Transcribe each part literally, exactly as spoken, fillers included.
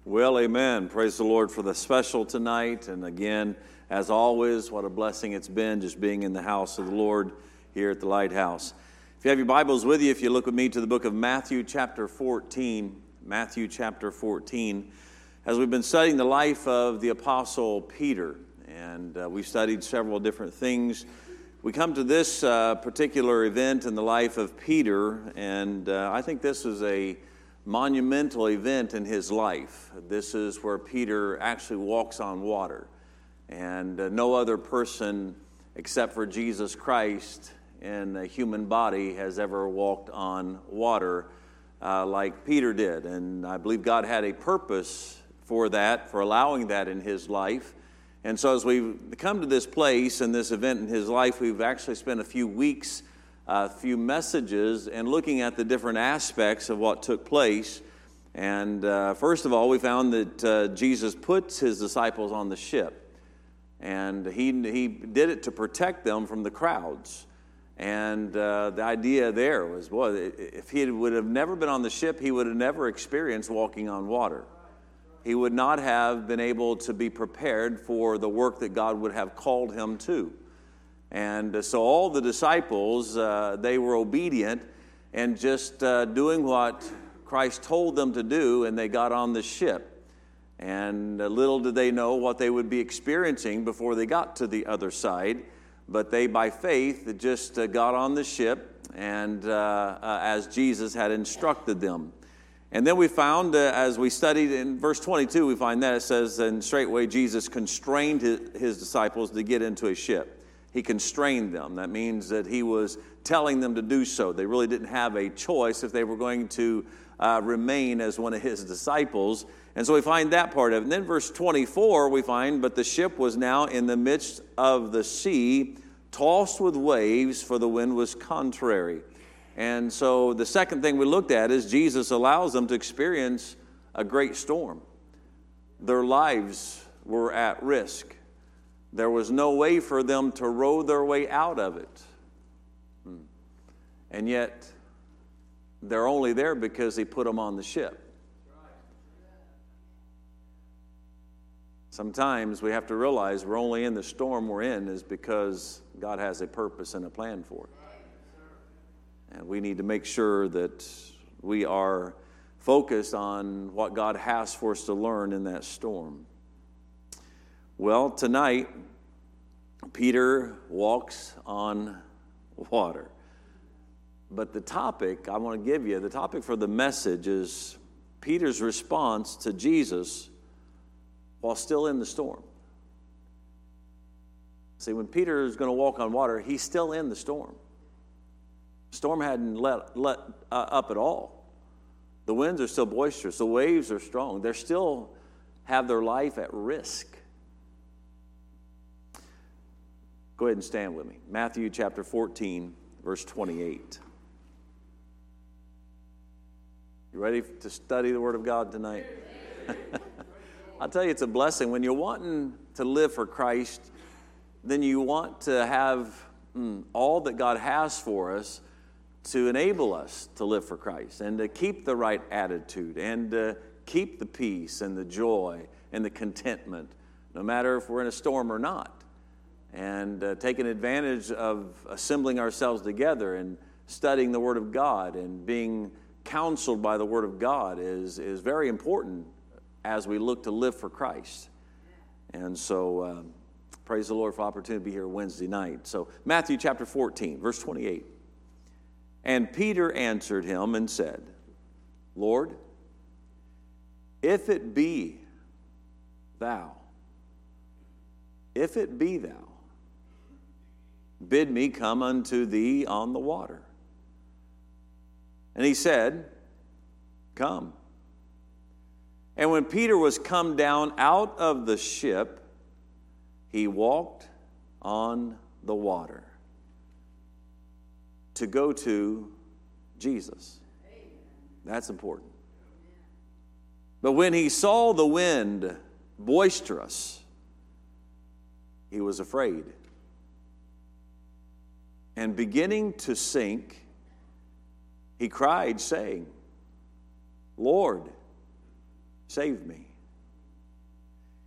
Well, amen. Praise the Lord for the special tonight. And again, as always, what a blessing it's been just being in the house of the Lord here at the Lighthouse. If you have your Bibles with you, if you look with me to the book of Matthew chapter fourteen, Matthew chapter fourteen, as we've been studying the life of the Apostle Peter, and uh, we've studied several different things. We come to this uh, particular event in the life of Peter, and uh, I think this is a monumental event in his life. This is where Peter actually walks on water. And uh, no other person except for Jesus Christ in a human body has ever walked on water uh, like Peter did. And I believe God had a purpose for that, for allowing that in his life. And so as we've come to this place and this event in his life, we've actually spent a few weeks a few messages and looking at the different aspects of what took place. And uh, first of all, we found that uh, Jesus puts his disciples on the ship. And he, he did it to protect them from the crowds. And uh, the idea there was, boy, if he would have never been on the ship, he would have never experienced walking on water. He would not have been able to be prepared for the work that God would have called him to. And so all the disciples, uh, they were obedient and just uh, doing what Christ told them to do, and they got on the ship. And uh, little did they know what they would be experiencing before they got to the other side. But they, by faith, just uh, got on the ship, and uh, uh, as Jesus had instructed them. And then we found, uh, as we studied in verse twenty-two, we find that it says, and straightway Jesus constrained his, his disciples to get into a ship. He constrained them. That means that he was telling them to do so. They really didn't have a choice if they were going to uh, remain as one of his disciples. And so we find that part of it. And then verse twenty-four, we find, but the ship was now in the midst of the sea, tossed with waves, for the wind was contrary. And so the second thing we looked at is Jesus allows them to experience a great storm. Their lives were at risk. There was no way for them to row their way out of it. And yet, they're only there because he put them on the ship. Sometimes we have to realize we're only in the storm we're in is because God has a purpose and a plan for it. And we need to make sure that we are focused on what God has for us to learn in that storm. Well, tonight, Peter walks on water. But the topic I want to give you, the topic for the message is Peter's response to Jesus while still in the storm. See, when Peter is going to walk on water, he's still in the storm. The storm hadn't let, let uh, up at all. The winds are still boisterous. The waves are strong. They still have their life at risk. Go ahead and stand with me. Matthew chapter fourteen, verse twenty-eight. You ready to study the Word of God tonight? I'll tell you, it's a blessing. When you're wanting to live for Christ, then you want to have mm, all that God has for us to enable us to live for Christ and to keep the right attitude and to keep the peace and the joy and the contentment, no matter if we're in a storm or not. And uh, taking advantage of assembling ourselves together and studying the Word of God and being counseled by the Word of God is, is very important as we look to live for Christ. And so, uh, praise the Lord for the opportunity to be here Wednesday night. So, Matthew chapter fourteen, verse twenty-eight. And Peter answered him and said, Lord, if it be thou, if it be thou, bid me come unto thee on the water. And he said, come. And when Peter was come down out of the ship, he walked on the water to go to Jesus. That's important. But when he saw the wind boisterous, he was afraid. And beginning to sink, he cried, saying, Lord, save me.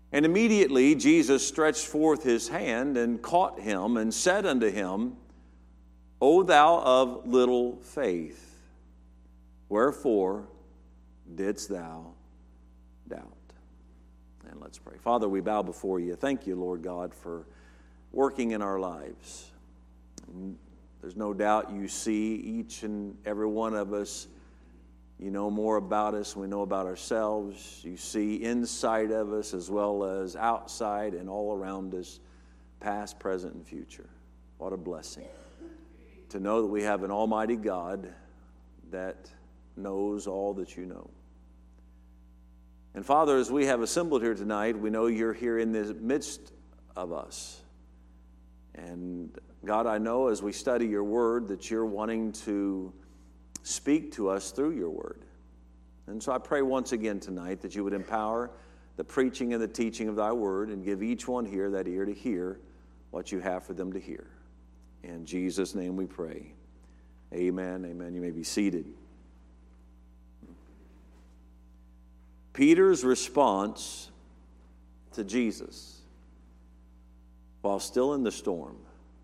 And immediately Jesus stretched forth his hand and caught him and said unto him, O thou of little faith, wherefore didst thou doubt? And let's pray. Father, we bow before you. Thank you, Lord God, for working in our lives. There's no doubt you see each and every one of us. You know more about us than we know about ourselves. You see inside of us as well as outside and all around us, past, present, and future. What a blessing to know that we have an almighty God that knows all that you know. And Father, as we have assembled here tonight, we know you're here in the midst of us. And God, I know as we study your word that you're wanting to speak to us through your word. And so I pray once again tonight that you would empower the preaching and the teaching of thy word and give each one here that ear to hear what you have for them to hear. In Jesus' name we pray. Amen, amen. You may be seated. Peter's response to Jesus while still in the storm.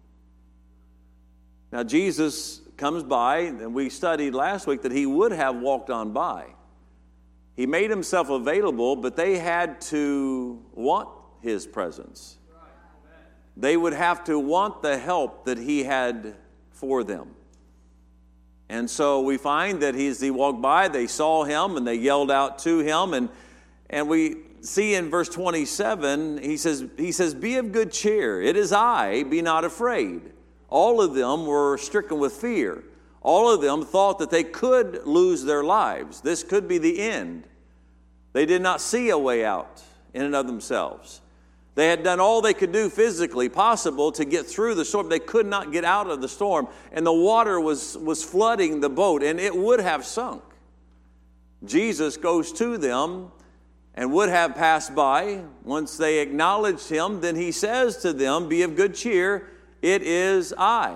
Now, Jesus comes by, and we studied last week that he would have walked on by. He made himself available, but they had to want his presence. They would have to want the help that he had for them. And so we find that he, as he walked by, they saw him and they yelled out to him. And, and we see in verse twenty-seven, he says, he says, "Be of good cheer. It is I, be not afraid." All of them were stricken with fear. All of them thought that they could lose their lives. This could be the end. They did not see a way out in and of themselves. They had done all they could do physically possible to get through the storm. They could not get out of the storm, and the water was, was flooding the boat, and it would have sunk. Jesus goes to them and would have passed by. Once they acknowledged him, then he says to them, "Be of good cheer. It is I."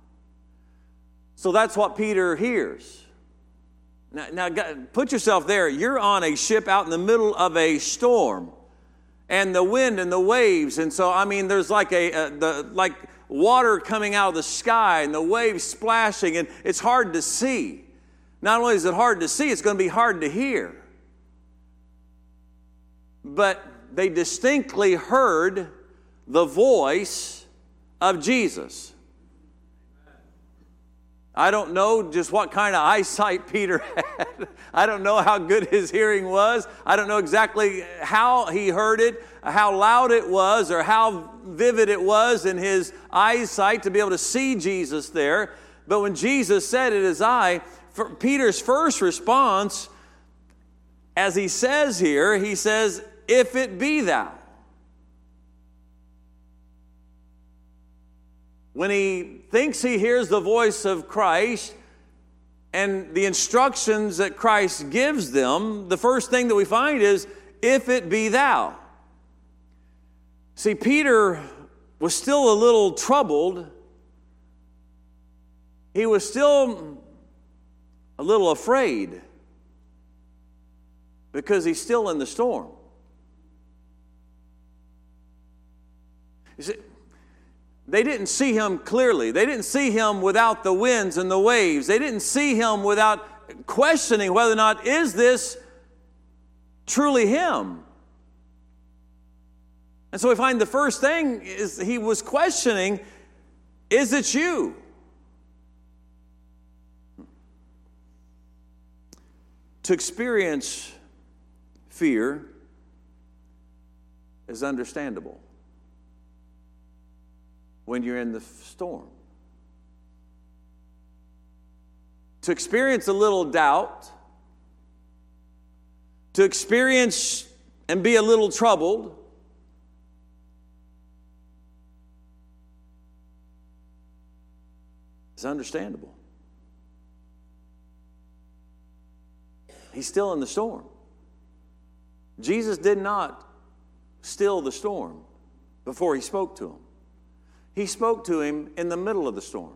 So that's what Peter hears. Now, now, put yourself there. You're on a ship out in the middle of a storm, and the wind and the waves, and so I mean, there's like a, a the like water coming out of the sky, and the waves splashing, and it's hard to see. Not only is it hard to see, it's going to be hard to hear. But they distinctly heard the voice of Jesus. I don't know just what kind of eyesight Peter had. I don't know how good his hearing was. I don't know exactly how he heard it, how loud it was, or how vivid it was in his eyesight to be able to see Jesus there. But when Jesus said, "It is I," for Peter's first response, as he says here, he says, "If it be thou." When he thinks he hears the voice of Christ and the instructions that Christ gives them, the first thing that we find is, "If it be thou." See, Peter was still a little troubled. He was still a little afraid because he's still in the storm. You see, they didn't see him clearly. They didn't see him without the winds and the waves. They didn't see him without questioning whether or not, is this truly him? And so we find the first thing is he was questioning, is it you? To experience fear is understandable when you're in the storm. To experience a little doubt, to experience and be a little troubled, is understandable. He's still in the storm. Jesus did not still the storm before he spoke to him. He spoke to him in the middle of the storm.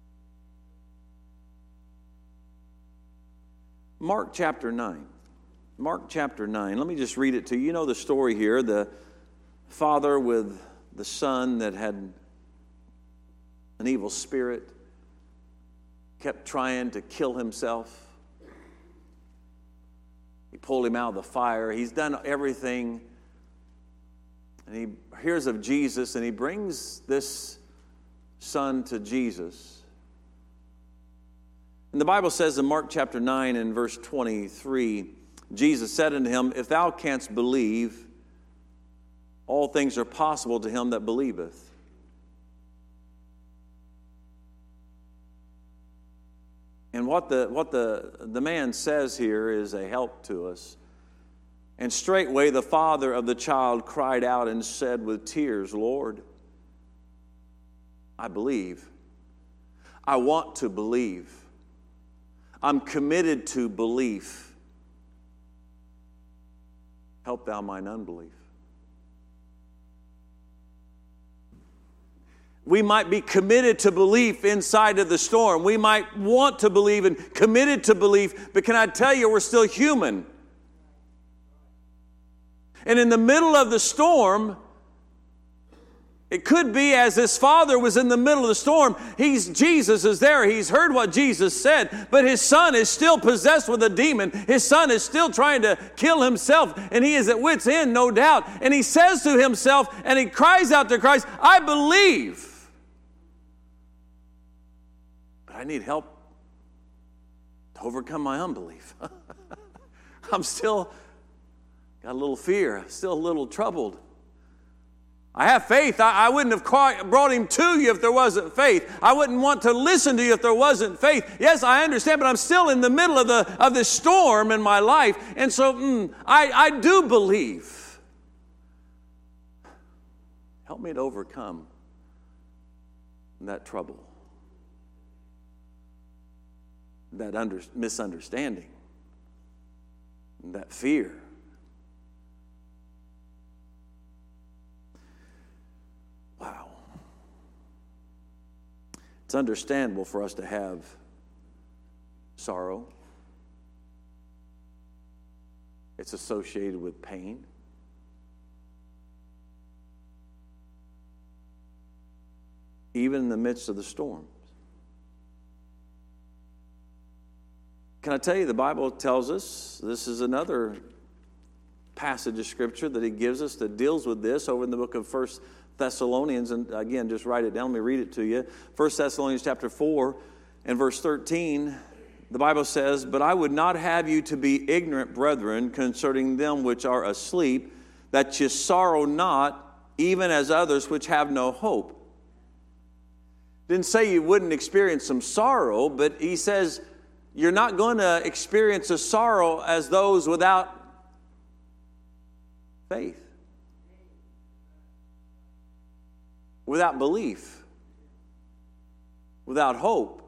Mark chapter nine. Mark chapter nine. Let me just read it to you. You know the story here. The father with the son that had an evil spirit kept trying to kill himself. He pulled him out of the fire. He's done everything. And he hears of Jesus, and he brings this son to Jesus. And the Bible says in Mark chapter nine and verse twenty-three, Jesus said unto him, If thou canst believe, all things are possible to him that believeth. And what the what the, the man says here is a help to us. And straightway the father of the child cried out and said with tears, Lord, I believe. I want to believe. I'm committed to belief. Help thou mine unbelief. We might be committed to belief inside of the storm. We might want to believe and committed to belief, but can I tell you, we're still human. And in the middle of the storm, it could be as his father was in the middle of the storm, he's Jesus is there. He's heard what Jesus said, but his son is still possessed with a demon. His son is still trying to kill himself, and he is at wit's end, no doubt. And he says to himself, and he cries out to Christ, I believe. I need help to overcome my unbelief. I'm still got a little fear, still a little troubled. I have faith. I, I wouldn't have quite brought him to you if there wasn't faith. I wouldn't want to listen to you if there wasn't faith. Yes, I understand, but I'm still in the middle of the of this storm in my life. And so mm, I, I do believe. Help me to overcome that trouble. That under, misunderstanding, that fear. Wow. It's understandable for us to have sorrow. It's associated with pain. Even in the midst of the storm. Can I tell you, the Bible tells us, this is another passage of Scripture that he gives us that deals with this over in the book of First Thessalonians. And again, just write it down. Let me read it to you. First Thessalonians chapter four and verse thirteen, the Bible says, But I would not have you to be ignorant, brethren, concerning them which are asleep, that ye sorrow not, even as others which have no hope. Didn't say you wouldn't experience some sorrow, but he says, you're not going to experience a sorrow as those without faith, without belief, without hope.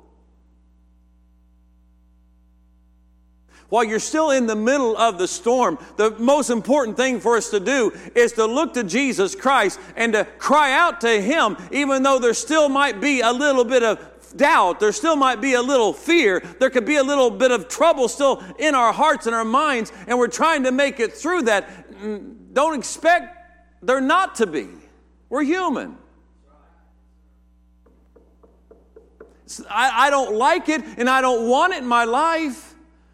While you're still in the middle of the storm, the most important thing for us to do is to look to Jesus Christ and to cry out to Him, even though there still might be a little bit of doubt, there still might be a little fear, there could be a little bit of trouble still in our hearts and our minds, and we're trying to make it through that. Don't expect there not to be. We're human. I, I don't like it, and I don't want it in my life.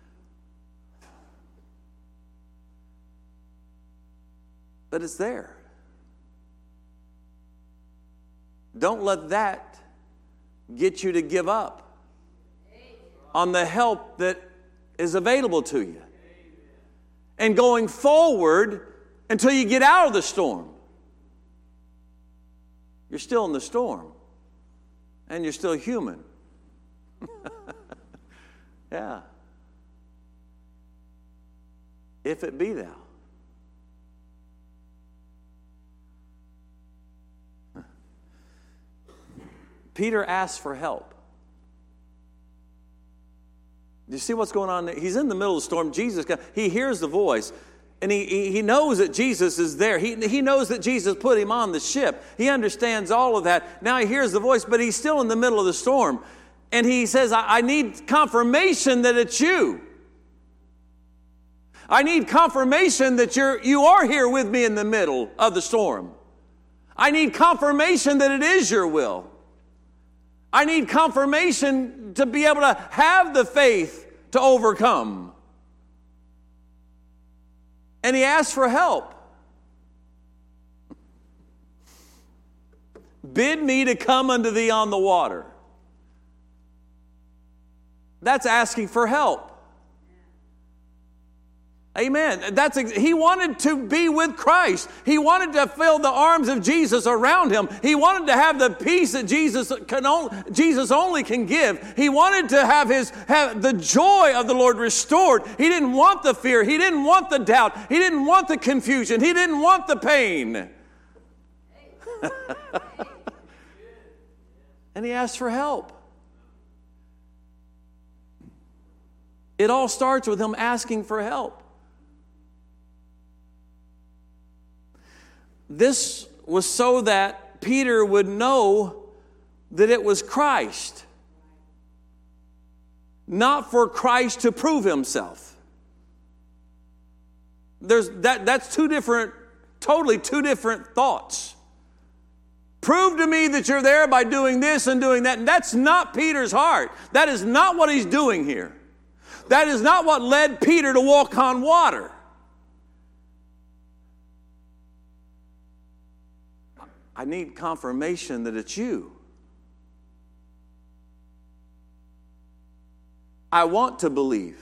But it's there. Don't let that get you to give up on the help that is available to you. And going forward until you get out of the storm. You're still in the storm. And you're still human. Yeah. If it be thou. Peter asks for help. Do you see what's going on? He's in the middle of the storm. Jesus, he hears the voice. And he, he, he knows that Jesus is there. He, he knows that Jesus put him on the ship. He understands all of that. Now he hears the voice, but he's still in the middle of the storm. And he says, I, I need confirmation that it's you. I need confirmation that you're, you are here with me in the middle of the storm. I need confirmation that it is your will. I need confirmation to be able to have the faith to overcome. And he asked for help. Bid me to come unto thee on the water. That's asking for help. Amen. That's, he wanted to be with Christ. He wanted to feel the arms of Jesus around him. He wanted to have the peace that Jesus can only, Jesus only can give. He wanted to have his have the joy of the Lord restored. He didn't want the fear. He didn't want the doubt. He didn't want the confusion. He didn't want the pain. And he asked for help. It all starts with him asking for help. This was so that Peter would know that it was Christ, not for Christ to prove himself. There's that, that's two different, totally two different thoughts. Prove to me that you're there by doing this and doing that. And that's not Peter's heart. That is not what he's doing here. That is not what led Peter to walk on water. I need confirmation that it's you. I want to believe.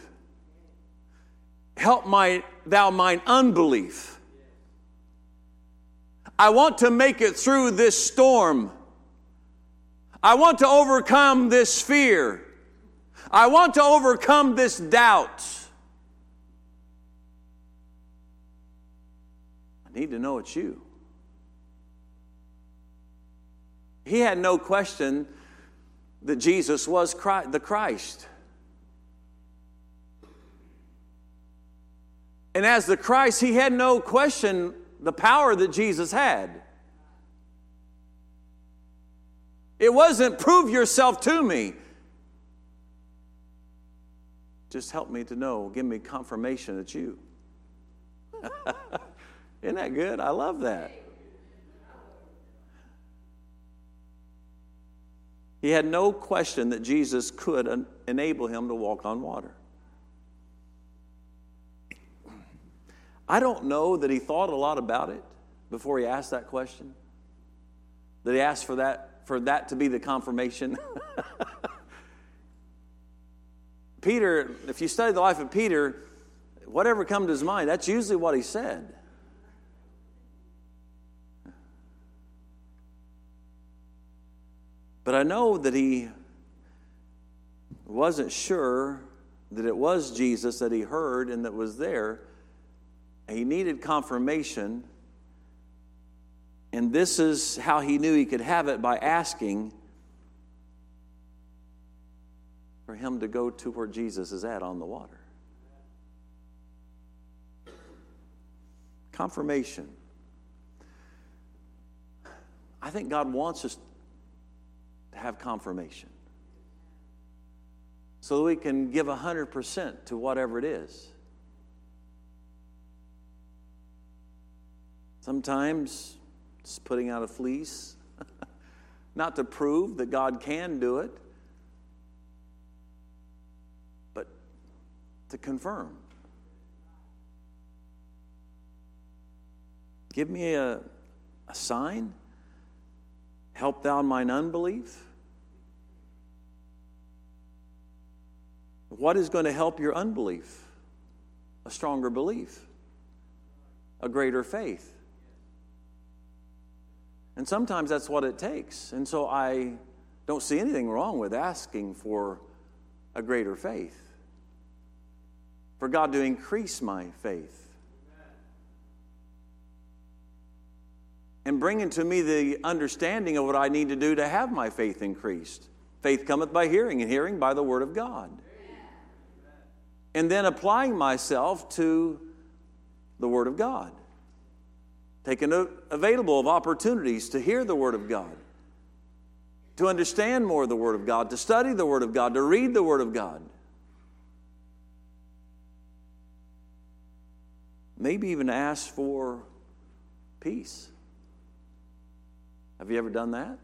Help my thou mine unbelief. I want to make it through this storm. I want to overcome this fear. I want to overcome this doubt. I need to know it's you. He had no question that Jesus was Christ, the Christ. And as the Christ, he had no question the power that Jesus had. It wasn't prove yourself to me. Just help me to know. Give me confirmation it's you. Isn't that good? I love that. He had no question that Jesus could en- enable him to walk on water. I don't know that he thought a lot about it before he asked that question. That he asked for that, for that to be the confirmation. Peter, if you study the life of Peter, whatever comes to his mind, that's usually what he said. But I know that he wasn't sure that it was Jesus that he heard and that was there. He needed confirmation. And this is how he knew he could have it, by asking for him to go to where Jesus is at on the water. Confirmation. I think God wants us to have confirmation so that we can give one hundred percent to whatever it is. Sometimes it's putting out a fleece, not to prove that God can do it, but to confirm. Give me a, a sign. Help thou mine unbelief. What is going to help your unbelief? A stronger belief. A greater faith. And sometimes that's what it takes. And so I don't see anything wrong with asking for a greater faith. For God to increase my faith. And bringing to me the understanding of what I need to do to have my faith increased. Faith cometh by hearing, and hearing by the word of God. And then applying myself to the word of God. Taking available of opportunities to hear the word of God. To understand more of the word of God. To study the word of God. To read the word of God. maybe even ask for peace. Have you ever done that?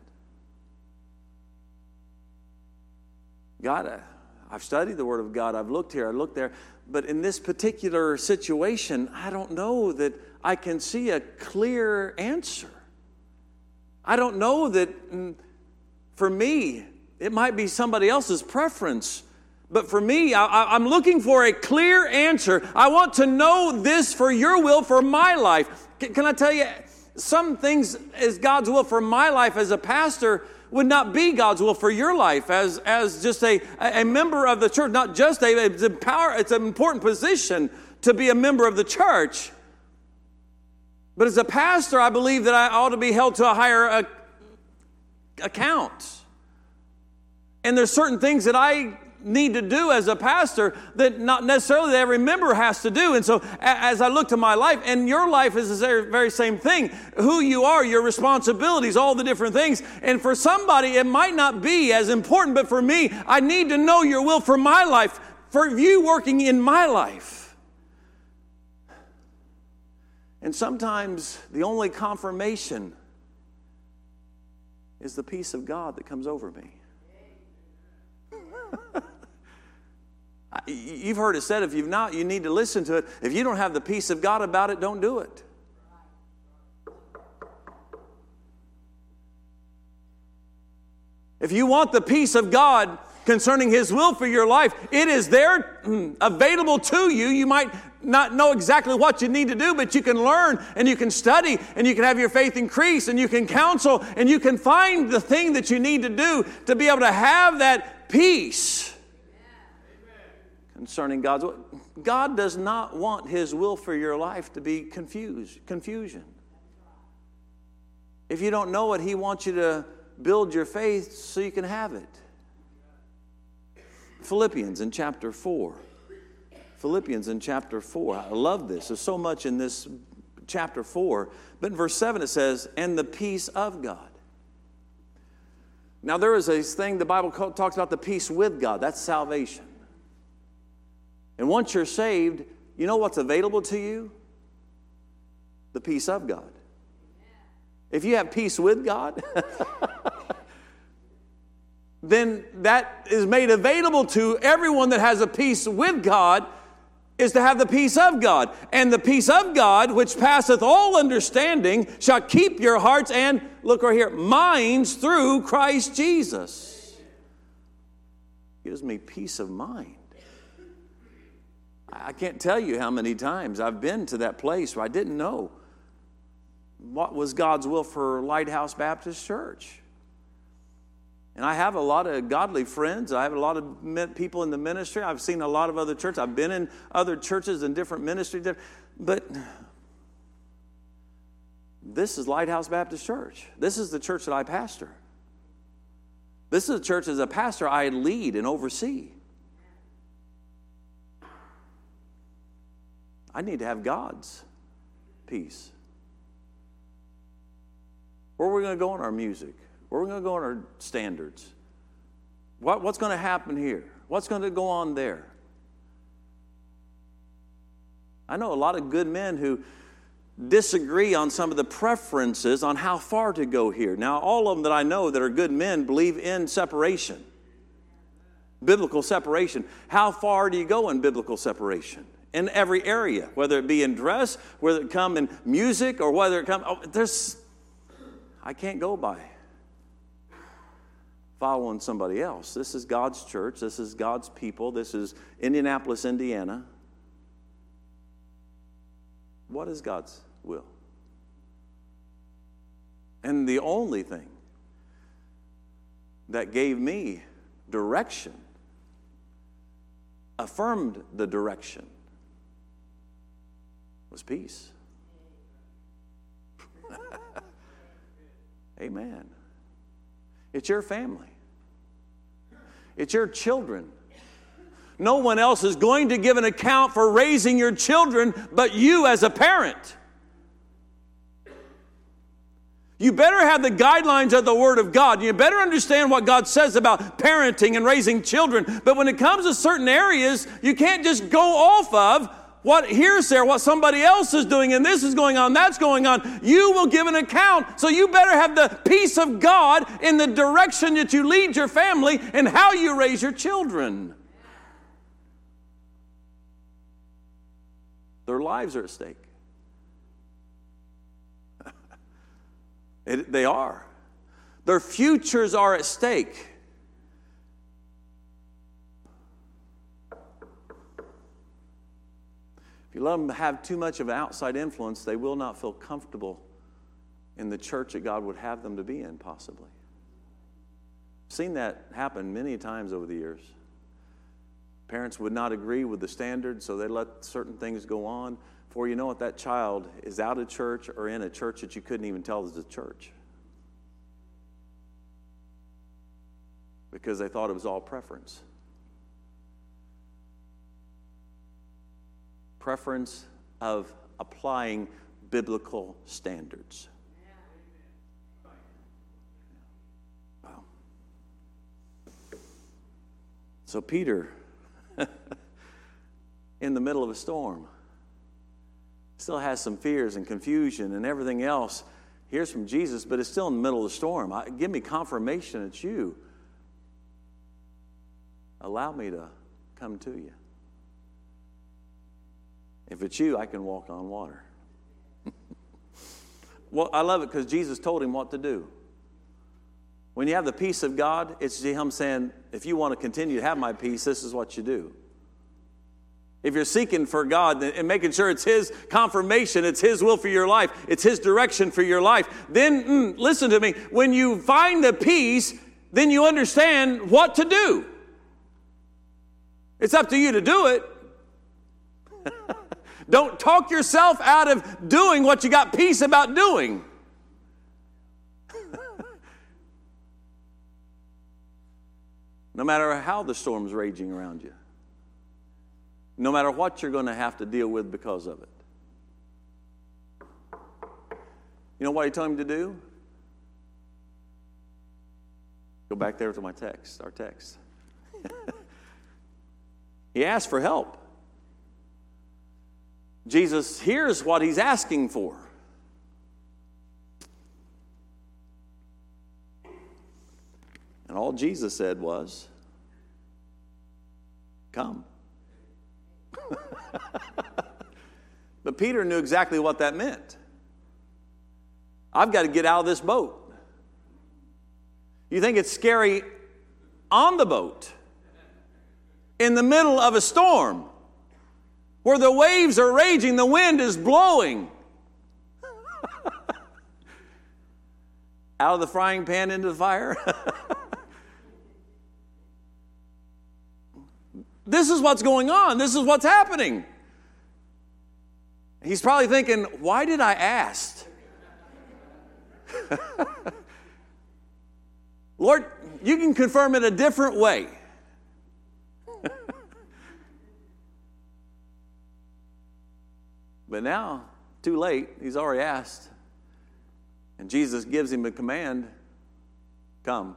God, I've studied the Word of God. I've looked here, I looked there. But in this particular situation, I don't know that I can see a clear answer. I don't know that for me, it might be somebody else's preference. But for me, I, I'm looking for a clear answer. I want to know this for your will for my life. Can, can I tell you, some things as God's will for my life as a pastor would not be God's will for your life as, as just a, a member of the church. Not just a, it's a power, it's an important position to be a member of the church. But as a pastor, I believe that I ought to be held to a higher uh, account. And there's certain things that I need to do as a pastor that not necessarily that every member has to do. And so as I look to my life, and your life is the very same thing, who you are, your responsibilities, all the different things. And for somebody, it might not be as important, but for me, I need to know your will for my life, for you working in my life. And sometimes the only confirmation is the peace of God that comes over me. You've heard it said, if you've not, you need to listen to it. If you don't have the peace of God about it, don't do it. If you want the peace of God concerning His will for your life, it is there available to you. You might not know exactly what you need to do, but you can learn and you can study and you can have your faith increase and you can counsel and you can find the thing that you need to do to be able to have that peace concerning God's will. God does not want His will for your life to be confused, confusion. If you don't know it, He wants you to build your faith so you can have it. Philippians in chapter four. Philippians in chapter four. I love this. There's so much in this chapter four. But in verse seven it says, and the peace of God. Now there is a thing the Bible talks about, the peace with God. That's salvation. And once you're saved, you know what's available to you? The peace of God. If you have peace with God, then that is made available to everyone that has a peace with God, is to have the peace of God. And the peace of God, which passeth all understanding, shall keep your hearts and, look right here, minds through Christ Jesus. Gives me peace of mind. I can't tell you how many times I've been to that place where I didn't know what was God's will for Lighthouse Baptist Church. And I have a lot of godly friends. I have a lot of people in the ministry. I've seen a lot of other churches. I've been in other churches and different ministries. But this is Lighthouse Baptist Church. This is the church that I pastor. This is a church as a pastor I lead and oversee. I need to have God's peace. Where are we going to go in our music? Where are we going to go in our standards? What, what's going to happen here? What's going to go on there? I know a lot of good men who disagree on some of the preferences on how far to go here. Now, all of them that I know that are good men believe in separation. Biblical separation. How far do you go in biblical separation? In every area, whether it be in dress, whether it come in music, or whether it come, oh, there's, I can't go by following somebody else. This is God's church. This is God's people. This is Indianapolis, Indiana. What is God's will? And the only thing that gave me direction, affirmed the direction, was peace. Amen. It's your family. It's your children. No one else is going to give an account for raising your children but you as a parent. You better have the guidelines of the Word of God. You better understand what God says about parenting and raising children. But when it comes to certain areas, you can't just go off of what here's there, what somebody else is doing, and this is going on, that's going on. You will give an account, so you better have the peace of God in the direction that you lead your family and how you raise your children. Their lives are at stake. It, they are. Their futures are at stake. If you let them have too much of an outside influence, they will not feel comfortable in the church that God would have them to be in, possibly. I've seen that happen many times over the years. Parents would not agree with the standard, so they let certain things go on. Before you know it, that child is out of church or in a church that you couldn't even tell is a church. Because they thought it was all preference. Preference of applying biblical standards. Wow. So Peter, in the middle of a storm, still has some fears and confusion and everything else. Hears from Jesus, but it's still in the middle of the storm. I, give me confirmation it's you. Allow me to come to you. If it's you, I can walk on water. Well, I love it because Jesus told him what to do. When you have the peace of God, it's him saying, if you want to continue to have my peace, this is what you do. If you're seeking for God and making sure it's His confirmation, it's His will for your life, it's His direction for your life, then, mm, listen to me, when you find the peace, then you understand what to do. It's up to you to do it. Don't talk yourself out of doing what you got peace about doing. No matter how the storm's raging around you. No matter what you're going to have to deal with because of it. You know what he told him to do? Go back there to my text, our text. He asked for help. Jesus hears what he's asking for. And all Jesus said was, come. But Peter knew exactly what that meant. I've got to get out of this boat. You think it's scary on the boat, in the middle of a storm, where the waves are raging, the wind is blowing. Out of the frying pan into the fire. This is what's going on. This is what's happening. He's probably thinking, why did I ask? Lord, you can confirm it a different way. But now, too late, he's already asked. And Jesus gives him a command, come.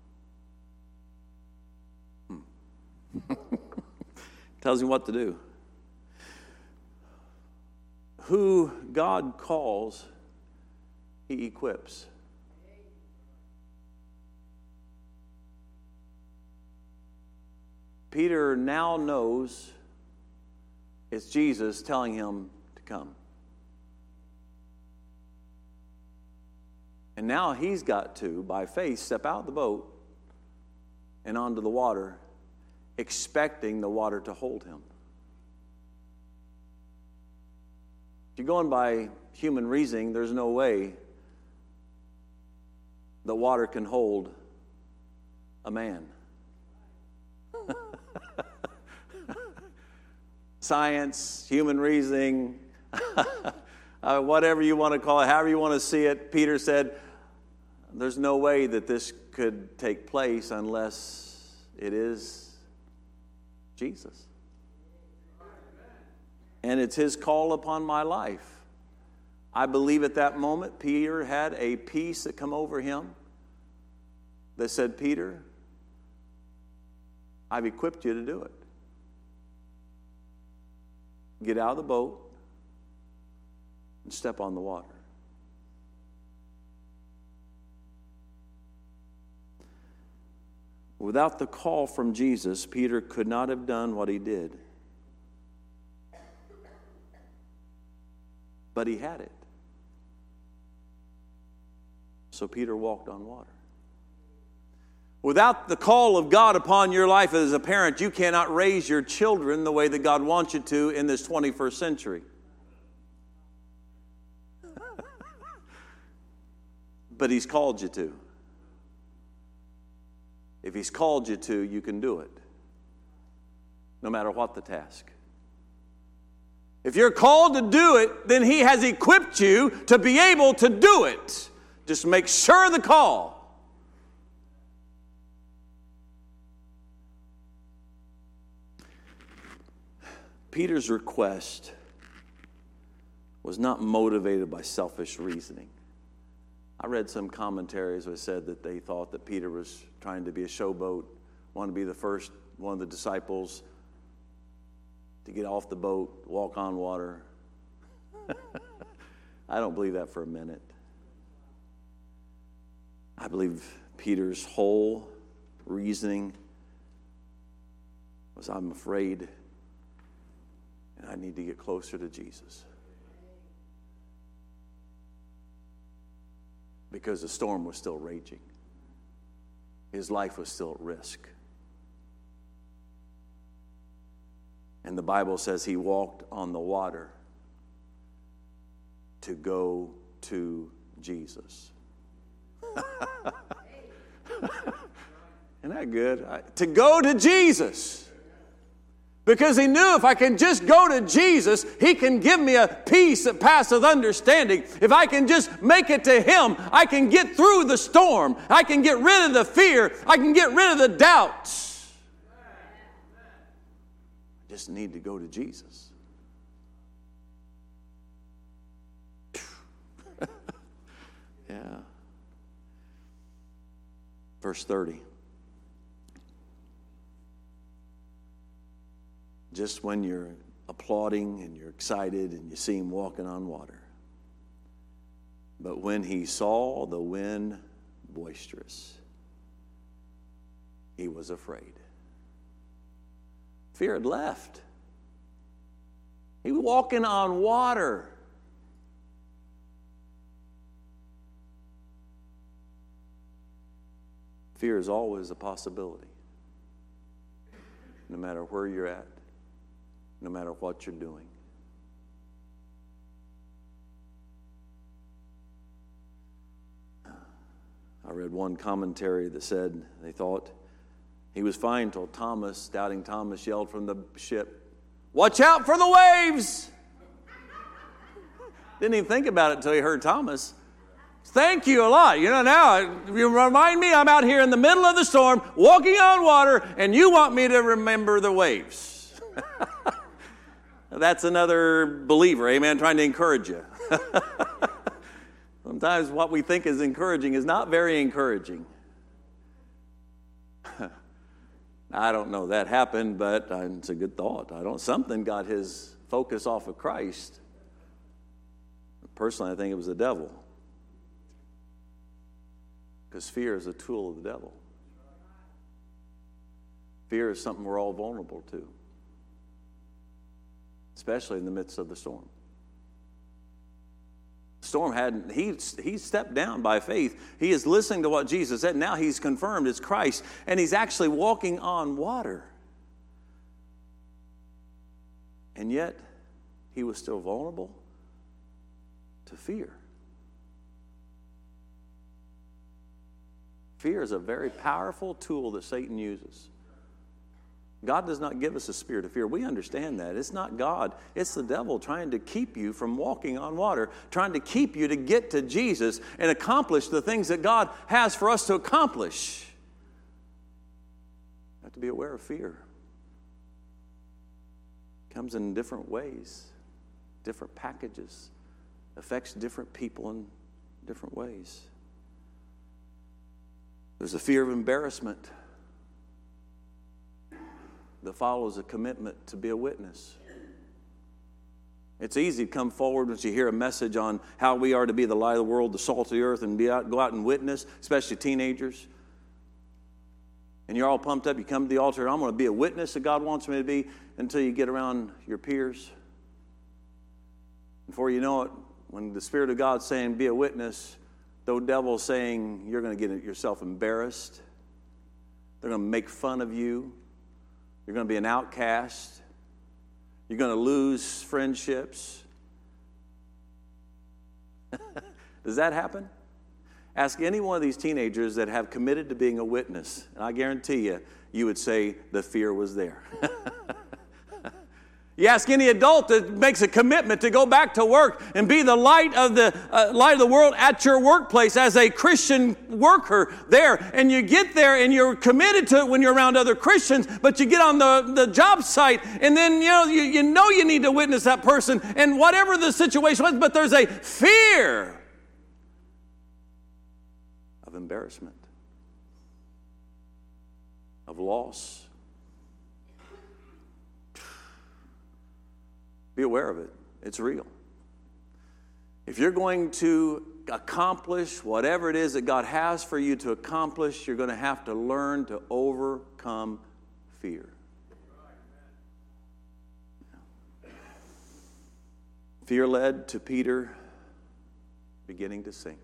Hmm. Tells him what to do. Who God calls, he equips. Peter now knows it's Jesus telling him to come. And now he's got to, by faith, step out of the boat and onto the water, expecting the water to hold him. If you're going by human reasoning, there's no way the water can hold a man. Science, human reasoning, uh, whatever you want to call it, however you want to see it, Peter said, there's no way that this could take place unless it is Jesus. And it's his call upon my life. I believe at that moment Peter had a peace that come over him that said, Peter, I've equipped you to do it. get out of the boat and step on the water. Without the call from Jesus, Peter could not have done what he did. But he had it. So Peter walked on water. Without the call of God upon your life as a parent, you cannot raise your children the way that God wants you to in this twenty-first century. But He's called you to. If He's called you to, you can do it, no matter what the task. If you're called to do it, then He has equipped you to be able to do it. Just make sure of the call. Peter's request was not motivated by selfish reasoning. I read some commentaries that said that they thought that Peter was trying to be a showboat, wanted to be the first one of the disciples to get off the boat, walk on water. I don't believe that for a minute. I believe Peter's whole reasoning was, I'm afraid and I need to get closer to Jesus. Because the storm was still raging. His life was still at risk. And the Bible says he walked on the water to go to Jesus. Isn't that good? I, to go to Jesus. Because he knew if I can just go to Jesus, He can give me a peace that passeth understanding. If I can just make it to Him, I can get through the storm. I can get rid of the fear. I can get rid of the doubts. I just need to go to Jesus. Yeah. Verse thirty. Just when you're applauding and you're excited and you see him walking on water. But when he saw the wind boisterous, he was afraid. Fear had left. He was walking on water. Fear is always a possibility, no matter where you're at. No matter what you're doing. I read one commentary that said they thought he was fine until Thomas, doubting Thomas, yelled from the ship, "Watch out for the waves!" Didn't even think about it until he heard Thomas. Thank you a lot. You know, now you remind me I'm out here in the middle of the storm, walking on water, and you want me to remember the waves. That's another believer, amen, trying to encourage you. Sometimes what we think is encouraging is not very encouraging. I don't know that happened, but it's a good thought. I don't. Something got his focus off of Christ. Personally, I think it was the devil. Because fear is a tool of the devil. Fear is something we're all vulnerable to. Especially in the midst of the storm. The storm hadn't, he, he stepped down by faith. He is listening to what Jesus said. Now he's confirmed it's Christ. And he's actually walking on water. And yet, he was still vulnerable to fear. Fear is a very powerful tool that Satan uses. God does not give us a spirit of fear. We understand that. It's not God. It's the devil trying to keep you from walking on water, trying to keep you to get to Jesus and accomplish the things that God has for us to accomplish. You have to be aware of fear. It comes in different ways, different packages, affects different people in different ways. There's a fear of embarrassment that follows a commitment to be a witness. It's easy to come forward once you hear a message on how we are to be the light of the world, the salt of the earth, and be out, go out and witness, especially teenagers. And you're all pumped up. You come to the altar, I'm going to be a witness that God wants me to be, until you get around your peers. Before you know it, when the Spirit of God's saying, be a witness, the devil's saying, you're going to get yourself embarrassed. They're going to make fun of you. You're going to be an outcast. You're going to lose friendships. Does that happen? Ask any one of these teenagers that have committed to being a witness, and I guarantee you, you would say the fear was there. You ask any adult that makes a commitment to go back to work and be the light of the uh, light of the world at your workplace as a Christian worker there, and you get there and you're committed to it when you're around other Christians, but you get on the, the job site and then you know you, you know you need to witness that person, and whatever the situation was, but there's a fear of embarrassment, of loss. Be aware of it. It's real. If you're going to accomplish whatever it is that God has for you to accomplish, you're going to have to learn to overcome fear. Fear led to Peter beginning to sink.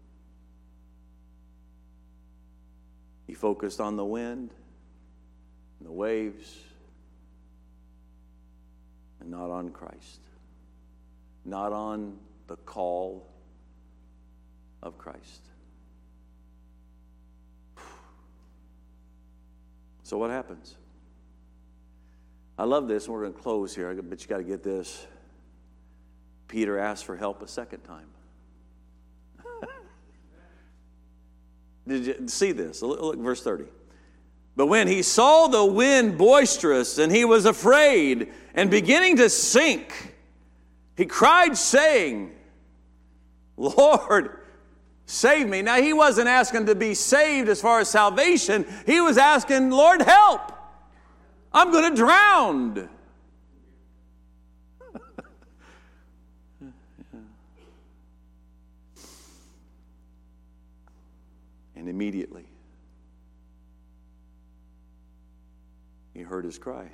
He focused on the wind and the waves, and not on Christ, not on the call of Christ. So what happens? I love this, and we're going to close here, but you got to get this. Peter asked for help a second time. Did you see this? Look, look, verse thirty. But when he saw the wind boisterous, and he was afraid, and beginning to sink, he cried, saying, Lord, save me. Now, he wasn't asking to be saved as far as salvation. He was asking, Lord, help. I'm going to drown. And immediately, he heard his cry.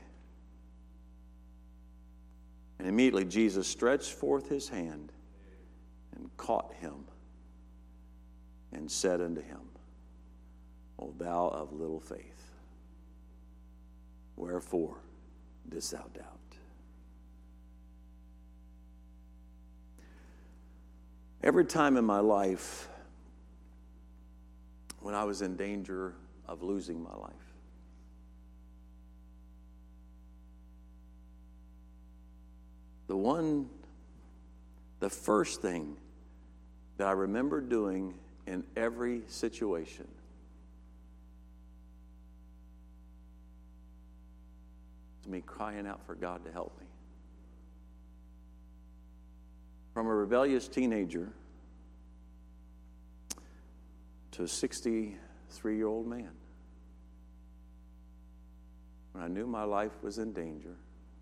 And immediately Jesus stretched forth his hand and caught him and said unto him, O thou of little faith, wherefore didst thou doubt? Every time in my life when I was in danger of losing my life, The one, the first thing that I remember doing in every situation is me crying out for God to help me. From a rebellious teenager to a sixty-three-year-old man, when I knew my life was in danger,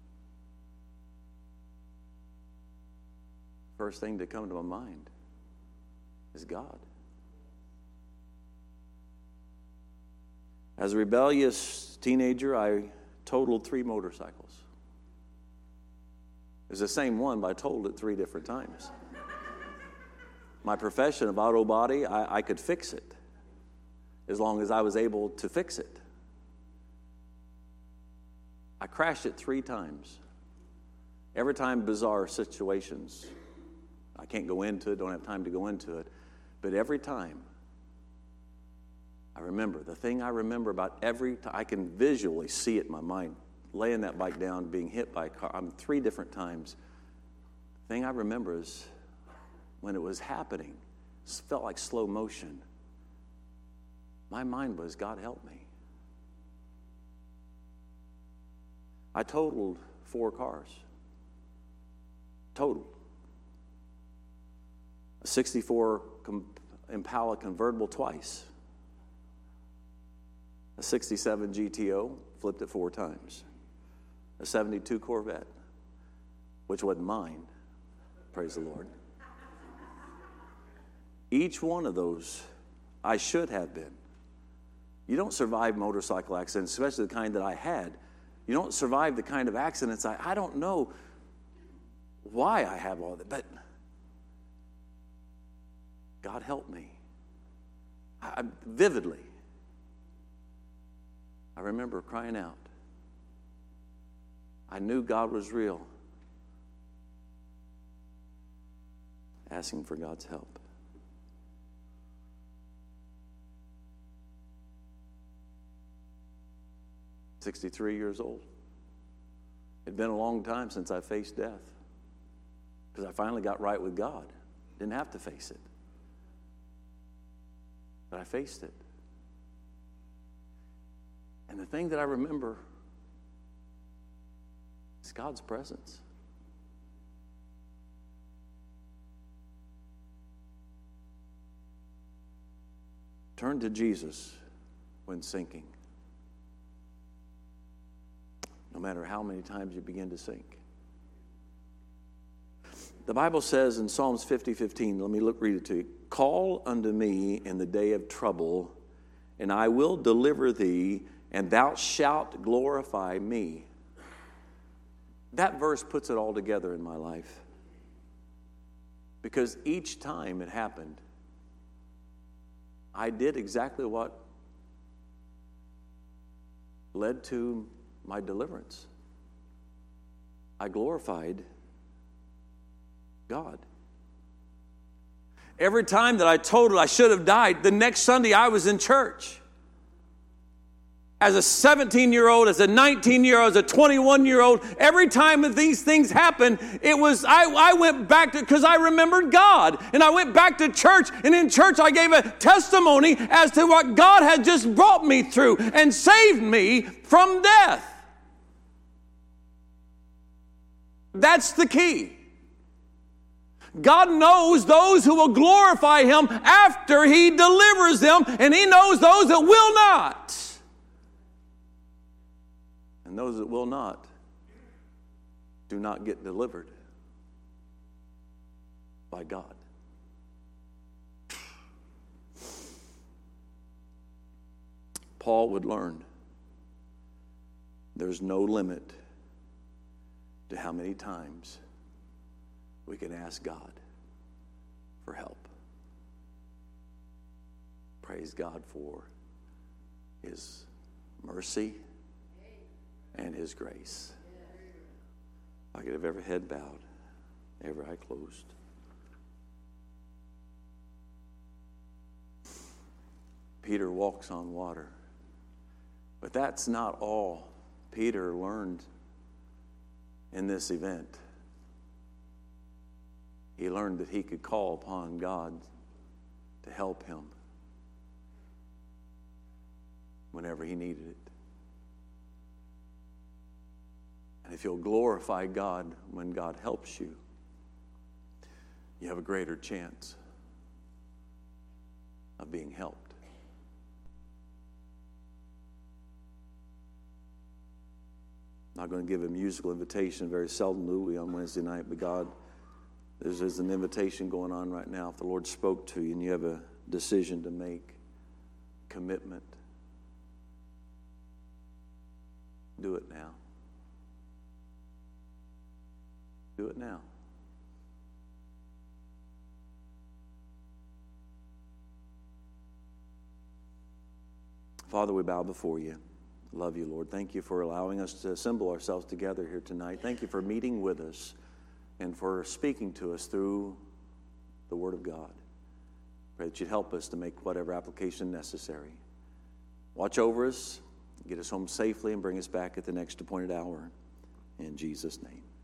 first thing to come to my mind is God. As a rebellious teenager, I totaled three motorcycles. It was the same one, but I totaled it three different times. My profession of auto body, I, I could fix it as long as I was able to fix it. I crashed it three times. Every time, bizarre situations. I can't go into it, don't have time to go into it. But every time, I remember. The thing I remember about every time, I can visually see it in my mind, laying that bike down, being hit by a car. I'm three different times. The thing I remember is when it was happening, it felt like slow motion. My mind was, God help me. I totaled four cars. Total. A sixty-four Impala convertible twice. A sixty-seven G T O, flipped it four times. A seventy-two Corvette. which wasn't mine. Praise the Lord. Each one of those I should have been. You don't survive motorcycle accidents, especially the kind that I had. You don't survive the kind of accidents I, I don't know why I have all that, but God help me. I, vividly, I remember crying out. I knew God was real, asking for God's help. sixty-three years old. It had been a long time since I faced death because I finally got right with God. Didn't have to face it. But I faced it. And the thing that I remember is God's presence. Turn to Jesus when sinking. No matter how many times you begin to sink. The Bible says in Psalms fifty fifteen, let me look, read it to you. Call unto me in the day of trouble, and I will deliver thee, and thou shalt glorify me. That verse puts it all together in my life. Because each time it happened, I did exactly what led to my deliverance. I glorified God. Every time that I told it I should have died, the next Sunday I was in church. As a seventeen-year-old, as a nineteen-year-old, as a twenty-one-year-old, every time that these things happened, it was, I, I went back to, because I remembered God. And I went back to church, and in church I gave a testimony as to what God had just brought me through and saved me from death. That's the key. God knows those who will glorify Him after He delivers them, and He knows those that will not. And those that will not do not get delivered by God. Paul would learn there's no limit to how many times we can ask God for help. Praise God for His mercy and His grace. I could have every head bowed, every eye closed. Peter walks on water. But that's not all Peter learned in this event. He learned that he could call upon God to help him whenever he needed it. And if you'll glorify God when God helps you, you have a greater chance of being helped. I'm not going to give a musical invitation. Very seldom do we on Wednesday night, but God, there's, there's an invitation going on right now. If the Lord spoke to you and you have a decision to make, commitment, do it now. Do it now. Father, we bow before you. Love you, Lord. Thank you for allowing us to assemble ourselves together here tonight. Thank you for meeting with us and for speaking to us through the Word of God. Pray that you'd help us to make whatever application necessary. Watch over us, get us home safely, and bring us back at the next appointed hour. In Jesus' name.